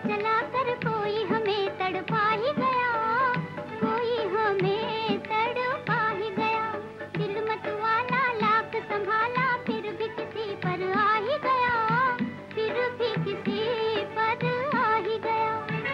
चला कर कोई हमें तड़पा ही गया, कोई हमें तड़पा ही गया। दिल मत वाला लाख संभाला फिर भी किसी पर आ ही गया, फिर भी किसी पर आ ही गया।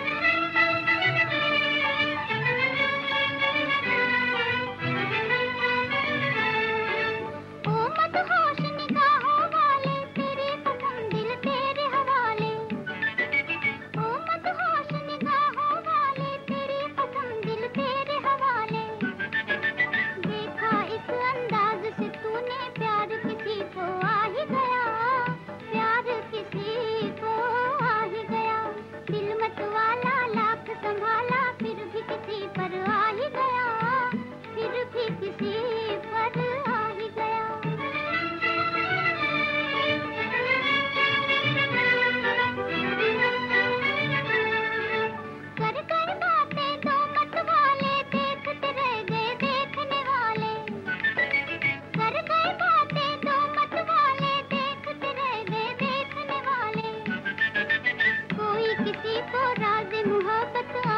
ओ मदहोश निगाहों वाले तेरी कसम दिल तेरे हवाले, ओ मदहोश निगाहों वाले तेरी कसम दिल तेरे हवाले। देखा इस अंदाज से तूने प्यार किसी को आ ही गया, प्यार किसी को आ ही गया। दिल मत वाला लाख संभाला फिर भी किसी पर आ ही गया, फिर भी किसी पर आ ही गया। कर कर बातें दो मत वाले देखते रह गए देखने वाले, कर कर बातें दो मत वाले देखते रह गए देखने वाले। कोई किसी को राज़ मोहब्बत